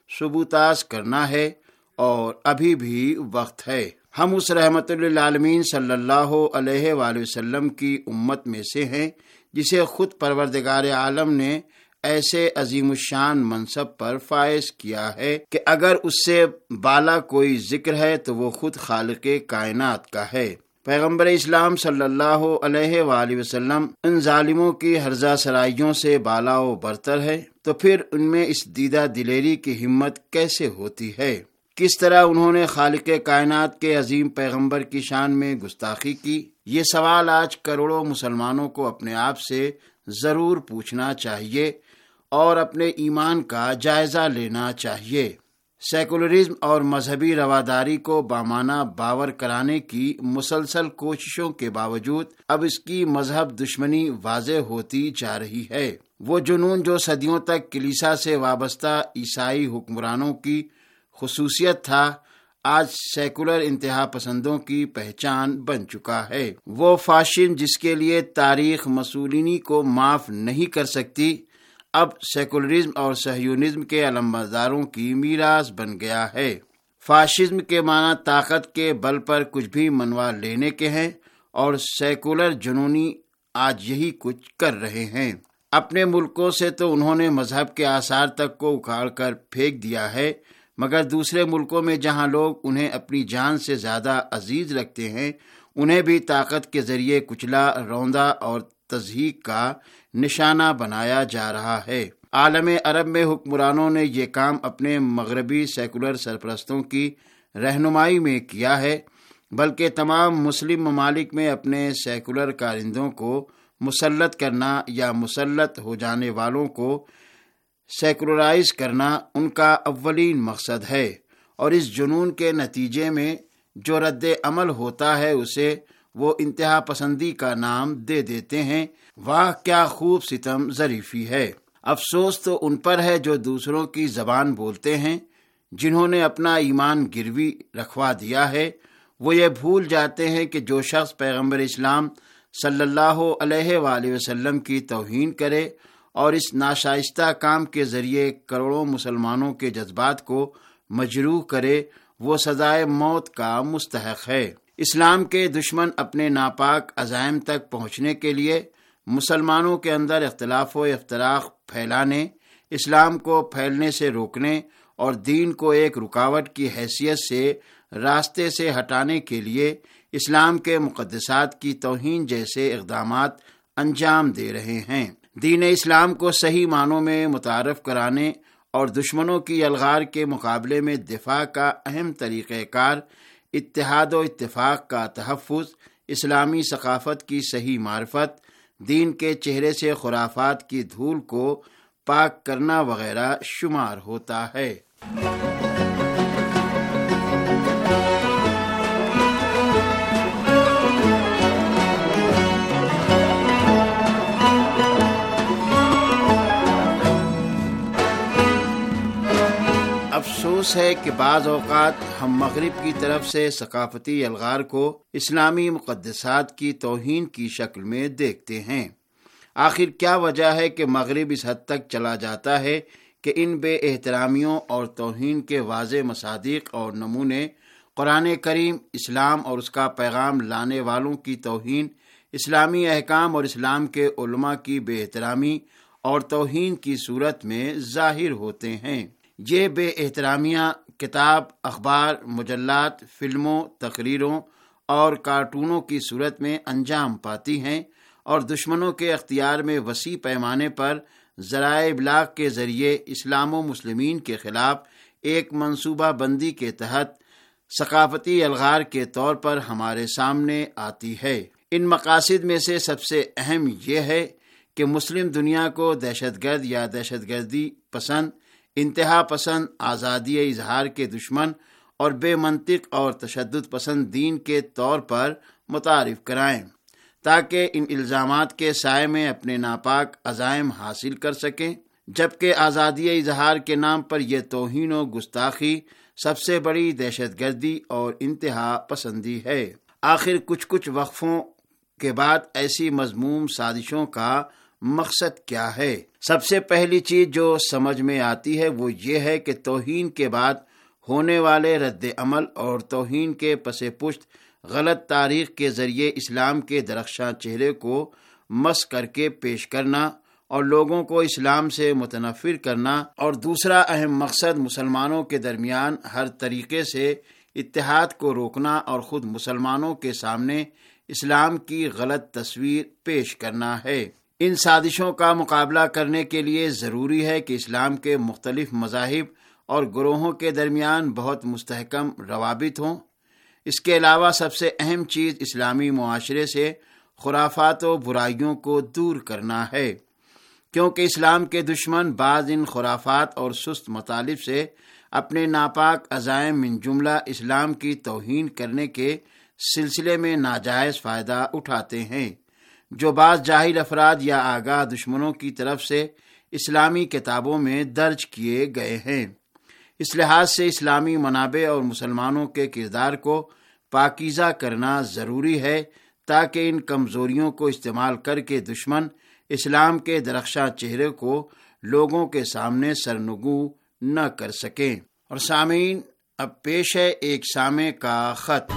ثبوتاز کرنا ہے، اور ابھی بھی وقت ہے۔ ہم اس رحمت للعالمین صلی اللہ علیہ وآلہ وسلم کی امت میں سے ہیں جسے خود پروردگار عالم نے ایسے عظیم الشان منصب پر فائز کیا ہے کہ اگر اس سے بالا کوئی ذکر ہے تو وہ خود خالق کائنات کا ہے۔ پیغمبر اسلام صلی اللہ علیہ وآلہ وسلم ان ظالموں کی ہرزہ سرائیوں سے بالا و برتر ہے، تو پھر ان میں اس دیدہ دلیری کی ہمت کیسے ہوتی ہے؟ کس طرح انہوں نے خالق کائنات کے عظیم پیغمبر کی شان میں گستاخی کی؟ یہ سوال آج کروڑوں مسلمانوں کو اپنے آپ سے ضرور پوچھنا چاہیے اور اپنے ایمان کا جائزہ لینا چاہیے۔ سیکولرزم اور مذہبی رواداری کو بامانہ باور کرانے کی مسلسل کوششوں کے باوجود اب اس کی مذہب دشمنی واضح ہوتی جا رہی ہے۔ وہ جنون جو صدیوں تک کلیسا سے وابستہ عیسائی حکمرانوں کی خصوصیت تھا، آج سیکولر انتہا پسندوں کی پہچان بن چکا ہے۔ وہ فاشزم جس کے لیے تاریخ مسولینی کو معاف نہیں کر سکتی، اب سیکولرزم اور صہیونزم کے علمبرداروں کی میراث بن گیا ہے۔ فاشزم کے معنی طاقت کے بل پر کچھ بھی منوا لینے کے ہیں، اور سیکولر جنونی آج یہی کچھ کر رہے ہیں۔ اپنے ملکوں سے تو انہوں نے مذہب کے آثار تک کو اکھاڑ کر پھینک دیا ہے، مگر دوسرے ملکوں میں جہاں لوگ انہیں اپنی جان سے زیادہ عزیز رکھتے ہیں، انہیں بھی طاقت کے ذریعے کچلا، روندا اور تضحیک کا نشانہ بنایا جا رہا ہے۔ عالم عرب میں حکمرانوں نے یہ کام اپنے مغربی سیکولر سرپرستوں کی رہنمائی میں کیا ہے، بلکہ تمام مسلم ممالک میں اپنے سیکولر کارندوں کو مسلط کرنا یا مسلط ہو جانے والوں کو سیکولرائز کرنا ان کا اولین مقصد ہے، اور اس جنون کے نتیجے میں جو رد عمل ہوتا ہے اسے وہ انتہا پسندی کا نام دے دیتے ہیں۔ واہ کیا خوب ستم ظریفی ہے! افسوس تو ان پر ہے جو دوسروں کی زبان بولتے ہیں، جنہوں نے اپنا ایمان گروی رکھوا دیا ہے۔ وہ یہ بھول جاتے ہیں کہ جو شخص پیغمبر اسلام صلی اللہ علیہ وآلہ وسلم کی توہین کرے اور اس ناشائستہ کام کے ذریعے کروڑوں مسلمانوں کے جذبات کو مجروح کرے، وہ سزائے موت کا مستحق ہے۔ اسلام کے دشمن اپنے ناپاک عزائم تک پہنچنے کے لیے مسلمانوں کے اندر اختلاف و افتراق پھیلانے، اسلام کو پھیلنے سے روکنے اور دین کو ایک رکاوٹ کی حیثیت سے راستے سے ہٹانے کے لیے اسلام کے مقدسات کی توہین جیسے اقدامات انجام دے رہے ہیں۔ دین اسلام کو صحیح معنوں میں متعارف کرانے اور دشمنوں کی الغار کے مقابلے میں دفاع کا اہم طریقہ کار اتحاد و اتفاق کا تحفظ، اسلامی ثقافت کی صحیح معرفت، دین کے چہرے سے خرافات کی دھول کو پاک کرنا وغیرہ شمار ہوتا ہے۔ افسوس ہے کہ بعض اوقات ہم مغرب کی طرف سے ثقافتی الغار کو اسلامی مقدسات کی توہین کی شکل میں دیکھتے ہیں۔ آخر کیا وجہ ہے کہ مغرب اس حد تک چلا جاتا ہے کہ ان بے احترامیوں اور توہین کے واضح مصادیق اور نمونے قرآن کریم، اسلام اور اس کا پیغام لانے والوں کی توہین، اسلامی احکام اور اسلام کے علماء کی بے احترامی اور توہین کی صورت میں ظاہر ہوتے ہیں؟ یہ بے احترامیاں کتاب، اخبار، مجلات، فلموں، تقریروں اور کارٹونوں کی صورت میں انجام پاتی ہیں اور دشمنوں کے اختیار میں وسیع پیمانے پر ذرائع ابلاغ کے ذریعے اسلام و مسلمین کے خلاف ایک منصوبہ بندی کے تحت ثقافتی الغار کے طور پر ہمارے سامنے آتی ہے۔ ان مقاصد میں سے سب سے اہم یہ ہے کہ مسلم دنیا کو دہشت گرد یا دہشت گردی پسند، انتہا پسند، آزادی اظہار کے دشمن اور بے منطق اور تشدد پسند دین کے طور پر متعارف کرائیں، تاکہ ان الزامات کے سائے میں اپنے ناپاک عزائم حاصل کر سکیں، جبکہ آزادی اظہار کے نام پر یہ توہین و گستاخی سب سے بڑی دہشت گردی اور انتہا پسندی ہے۔ آخر کچھ کچھ وقفوں کے بعد ایسی مذموم سازشوں کا مقصد کیا ہے؟ سب سے پہلی چیز جو سمجھ میں آتی ہے وہ یہ ہے کہ توہین کے بعد ہونے والے رد عمل اور توہین کے پس پشت غلط تاریخ کے ذریعے اسلام کے درخشاں چہرے کو مس کر کے پیش کرنا اور لوگوں کو اسلام سے متنفر کرنا، اور دوسرا اہم مقصد مسلمانوں کے درمیان ہر طریقے سے اتحاد کو روکنا اور خود مسلمانوں کے سامنے اسلام کی غلط تصویر پیش کرنا ہے۔ ان سازشوں کا مقابلہ کرنے کے لیے ضروری ہے کہ اسلام کے مختلف مذاہب اور گروہوں کے درمیان بہت مستحکم روابط ہوں۔ اس کے علاوہ سب سے اہم چیز اسلامی معاشرے سے خرافات و برائیوں کو دور کرنا ہے، کیونکہ اسلام کے دشمن بعض ان خرافات اور سست مطالب سے اپنے ناپاک عزائم من جملہ اسلام کی توہین کرنے کے سلسلے میں ناجائز فائدہ اٹھاتے ہیں، جو بعض جاہل افراد یا آگاہ دشمنوں کی طرف سے اسلامی کتابوں میں درج کیے گئے ہیں۔ اس لحاظ سے اسلامی منابع اور مسلمانوں کے کردار کو پاکیزہ کرنا ضروری ہے، تاکہ ان کمزوریوں کو استعمال کر کے دشمن اسلام کے درخشاں چہرے کو لوگوں کے سامنے سرنگو نہ کر سکیں۔ اور سامعین، اب پیش ہے ایک سامع کا خط۔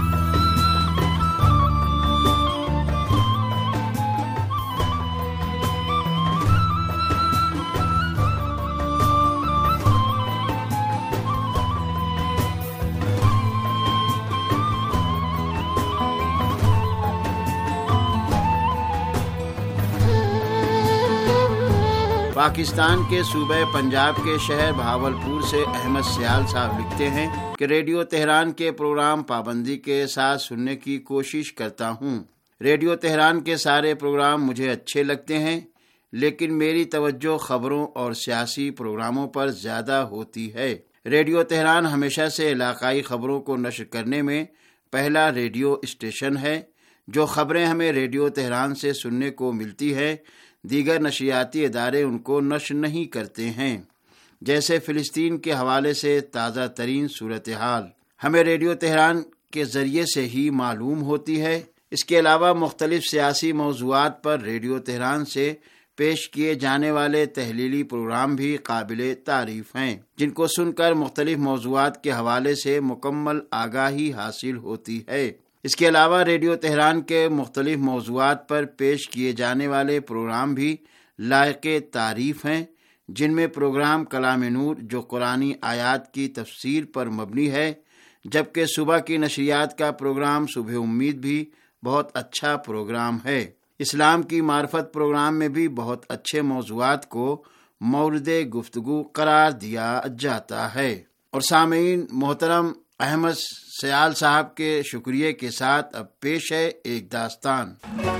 پاکستان کے صوبہ پنجاب کے شہر بہاولپور سے احمد سیال صاحب لکھتے ہیں کہ ریڈیو تہران کے پروگرام پابندی کے ساتھ سننے کی کوشش کرتا ہوں۔ ریڈیو تہران کے سارے پروگرام مجھے اچھے لگتے ہیں، لیکن میری توجہ خبروں اور سیاسی پروگراموں پر زیادہ ہوتی ہے۔ ریڈیو تہران ہمیشہ سے علاقائی خبروں کو نشر کرنے میں پہلا ریڈیو اسٹیشن ہے۔ جو خبریں ہمیں ریڈیو تہران سے سننے کو ملتی ہے، دیگر نشریاتی ادارے ان کو نشر نہیں کرتے ہیں، جیسے فلسطین کے حوالے سے تازہ ترین صورتحال ہمیں ریڈیو تہران کے ذریعے سے ہی معلوم ہوتی ہے۔ اس کے علاوہ مختلف سیاسی موضوعات پر ریڈیو تہران سے پیش کیے جانے والے تحلیلی پروگرام بھی قابل تعریف ہیں، جن کو سن کر مختلف موضوعات کے حوالے سے مکمل آگاہی حاصل ہوتی ہے۔ اس کے علاوہ ریڈیو تہران کے مختلف موضوعات پر پیش کیے جانے والے پروگرام بھی لائق تعریف ہیں، جن میں پروگرام کلام نور جو قرآنی آیات کی تفسیر پر مبنی ہے، جبکہ صبح کی نشریات کا پروگرام صبح امید بھی بہت اچھا پروگرام ہے۔ اسلام کی معرفت پروگرام میں بھی بہت اچھے موضوعات کو مورد گفتگو قرار دیا جاتا ہے۔ اور سامعین، محترم احمد سیال صاحب کے شکریہ کے ساتھ اب پیش ہے ایک داستان۔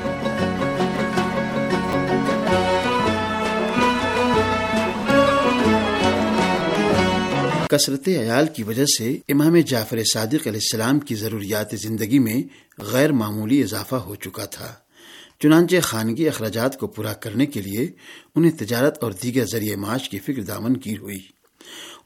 کثرت عیال کی وجہ سے امام جعفر صادق علیہ السلام کی ضروریات زندگی میں غیر معمولی اضافہ ہو چکا تھا، چنانچہ خانگی اخراجات کو پورا کرنے کے لیے انہیں تجارت اور دیگر ذریعہ معاش کی فکر دامن گیر ہوئی۔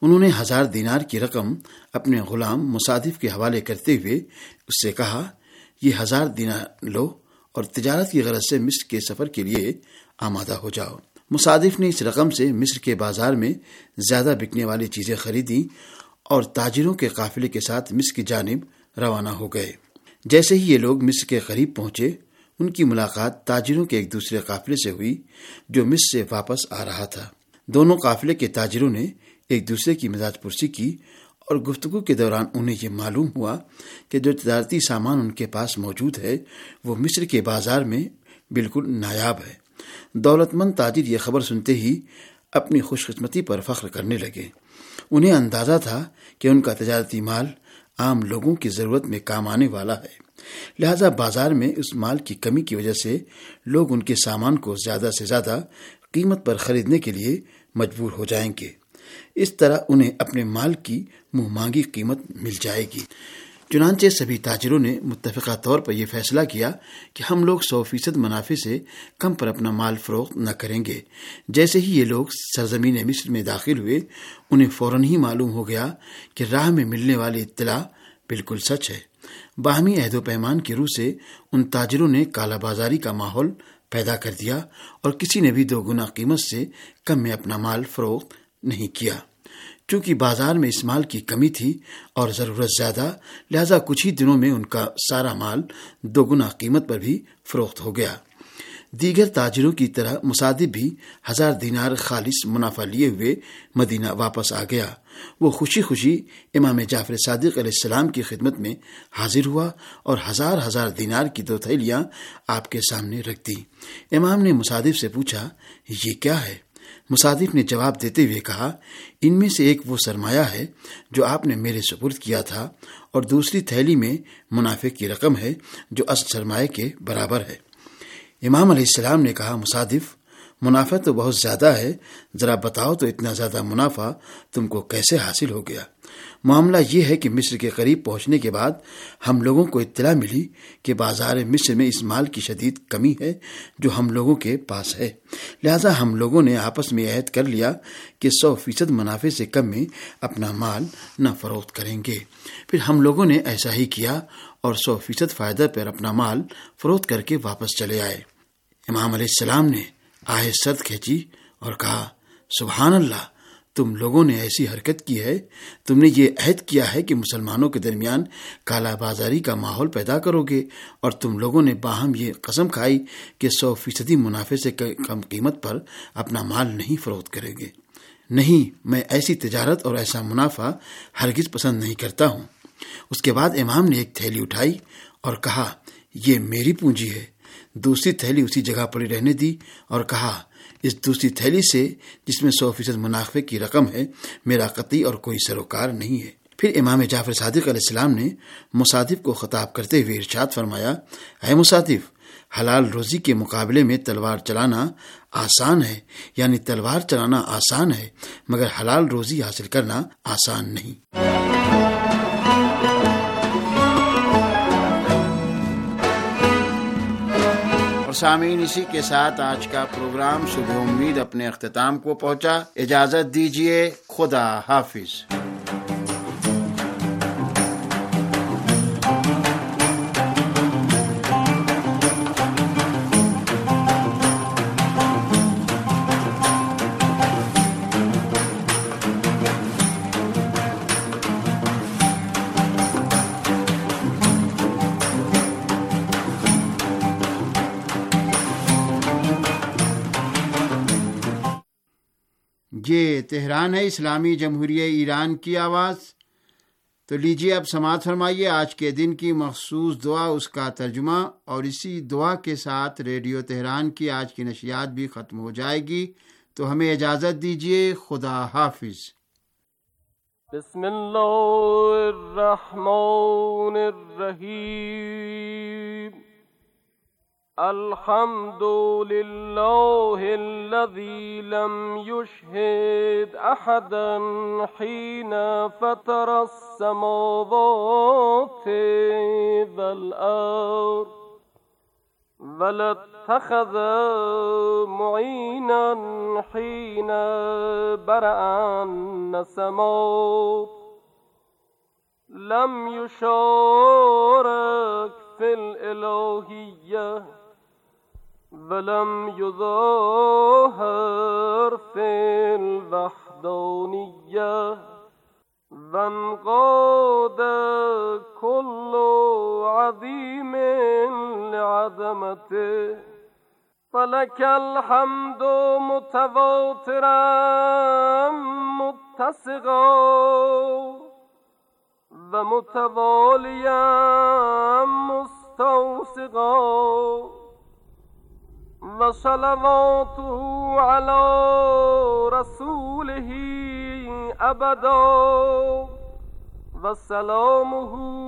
انہوں نے ہزار دینار کی رقم اپنے غلام مصادف کے حوالے کرتے ہوئے اس سے کہا، یہ ہزار دینار لو اور تجارت کی غرض سے مصر کے سفر کے لیے آمادہ ہو جاؤ۔ مصادف نے اس رقم سے مصر کے بازار میں زیادہ بکنے والی چیزیں خریدیں اور تاجروں کے قافلے کے ساتھ مصر کی جانب روانہ ہو گئے۔ جیسے ہی یہ لوگ مصر کے قریب پہنچے، ان کی ملاقات تاجروں کے ایک دوسرے قافلے سے ہوئی جو مصر سے واپس آ رہا تھا۔ دونوں قافلے کے تاجروں نے ایک دوسرے کی مزاج پرسی کی اور گفتگو کے دوران انہیں یہ معلوم ہوا کہ جو تجارتی سامان ان کے پاس موجود ہے وہ مصر کے بازار میں بالکل نایاب ہے۔ دولت مند تاجر یہ خبر سنتے ہی اپنی خوش قسمتی پر فخر کرنے لگے۔ انہیں اندازہ تھا کہ ان کا تجارتی مال عام لوگوں کی ضرورت میں کام آنے والا ہے، لہذا بازار میں اس مال کی کمی کی وجہ سے لوگ ان کے سامان کو زیادہ سے زیادہ قیمت پر خریدنے کے لیے مجبور ہو جائیں گے۔ اس طرح انہیں اپنے مال کی منہ مانگی قیمت مل جائے گی۔ چنانچہ سبھی تاجروں نے متفقہ طور پر یہ فیصلہ کیا کہ ہم لوگ سو فیصد منافع سے کم پر اپنا مال فروخت نہ کریں گے۔ جیسے ہی یہ لوگ سرزمین مصر میں داخل ہوئے، انہیں فوراً ہی معلوم ہو گیا کہ راہ میں ملنے والی اطلاع بالکل سچ ہے۔ باہمی عہد و پیمان کی روح سے ان تاجروں نے کالا بازاری کا ماحول پیدا کر دیا اور کسی نے بھی دو گنا قیمت سے کم میں اپنا مال فروخت نہیں کیا۔ چونکہ بازار میں اس مال کی کمی تھی اور ضرورت زیادہ، لہذا کچھ ہی دنوں میں ان کا سارا مال دو گنا قیمت پر بھی فروخت ہو گیا۔ دیگر تاجروں کی طرح مصادف بھی ہزار دینار خالص منافع لیے ہوئے مدینہ واپس آ گیا۔ وہ خوشی خوشی امام جعفر صادق علیہ السلام کی خدمت میں حاضر ہوا اور ہزار ہزار دینار کی دو تھیلیاں آپ کے سامنے رکھ دی۔ امام نے مصادف سے پوچھا، یہ کیا ہے؟ مصادف نے جواب دیتے ہوئے کہا، ان میں سے ایک وہ سرمایہ ہے جو آپ نے میرے سپرد کیا تھا، اور دوسری تھیلی میں منافع کی رقم ہے جو اصل سرمایہ کے برابر ہے۔ امام علیہ السلام نے کہا، مصادف، منافع تو بہت زیادہ ہے، ذرا بتاؤ تو اتنا زیادہ منافع تم کو کیسے حاصل ہو گیا؟ معاملہ یہ ہے کہ مصر کے قریب پہنچنے کے بعد ہم لوگوں کو اطلاع ملی کہ بازار مصر میں اس مال کی شدید کمی ہے جو ہم لوگوں کے پاس ہے، لہذا ہم لوگوں نے آپس میں عہد کر لیا کہ سو فیصد منافع سے کم میں اپنا مال نہ فروخت کریں گے۔ پھر ہم لوگوں نے ایسا ہی کیا اور سو فیصد فائدہ پر اپنا مال فروخت کر کے واپس چلے آئے۔ امام علیہ السلام نے آہ سرد کھینچی اور کہا، سبحان اللہ، تم لوگوں نے ایسی حرکت کی ہے، تم نے یہ عہد کیا ہے کہ مسلمانوں کے درمیان کالا بازاری کا ماحول پیدا کرو گے، اور تم لوگوں نے باہم یہ قسم کھائی کہ سو فیصدی منافع سے کم قیمت پر اپنا مال نہیں فروخت کریں گے۔ نہیں، میں ایسی تجارت اور ایسا منافع ہرگز پسند نہیں کرتا ہوں۔ اس کے بعد امام نے ایک تھیلی اٹھائی اور کہا، یہ میری پونجی ہے۔ دوسری تھیلی اسی جگہ پڑی رہنے دی اور کہا، اس دوسری تھیلی سے جس میں سو فیصد منافع کی رقم ہے میرا قطعی اور کوئی سروکار نہیں ہے۔ پھر امام جعفر صادق علیہ السلام نے مصادف کو خطاب کرتے ہوئے ارشاد فرمایا، اے مصادف، حلال روزی کے مقابلے میں تلوار چلانا آسان ہے، یعنی تلوار چلانا آسان ہے مگر حلال روزی حاصل کرنا آسان نہیں۔ سامعین، اسی کے ساتھ آج کا پروگرام صبح امید اپنے اختتام کو پہنچا۔ اجازت دیجیے، خدا حافظ۔ یہ تہران ہے، اسلامی جمہوریہ ایران کی آواز۔ تو لیجیے اب سماعت فرمائیے آج کے دن کی مخصوص دعا، اس کا ترجمہ، اور اسی دعا کے ساتھ ریڈیو تہران کی آج کی نشریات بھی ختم ہو جائے گی۔ تو ہمیں اجازت دیجیے، خدا حافظ۔ بسم اللہ الرحمن الرحیم۔ الحمد للہ الذی لم یشہد احدا حین فطر السماوات والارض ولاتخذ معینا حین برأ النسمات لم یشارک فی الالهیه ولم یظاهر فی الوحدانیه وانقاد كل عظيم لعظمته فلك الحمد متواترا متسقا ومتواليا مستوسقا وصلواته على رسوله أبدا وسلامه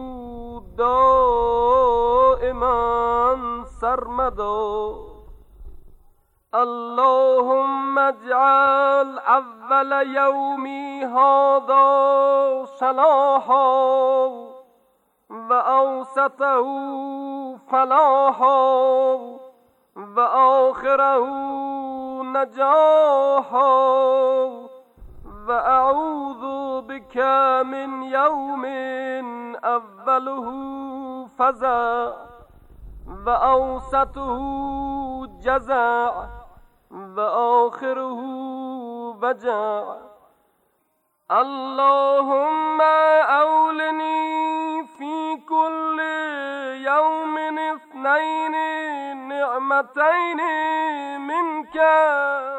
دائما سرمدا اللهم اجعل أول يومي هذا صلاحا وأوسطه فلاحا وآخره نجاحا وأعوذ بك من يوم أوله فزع وأوسطه جزع وآخره وجع اللهم أولني في كل يوم اثنين نعمتين منك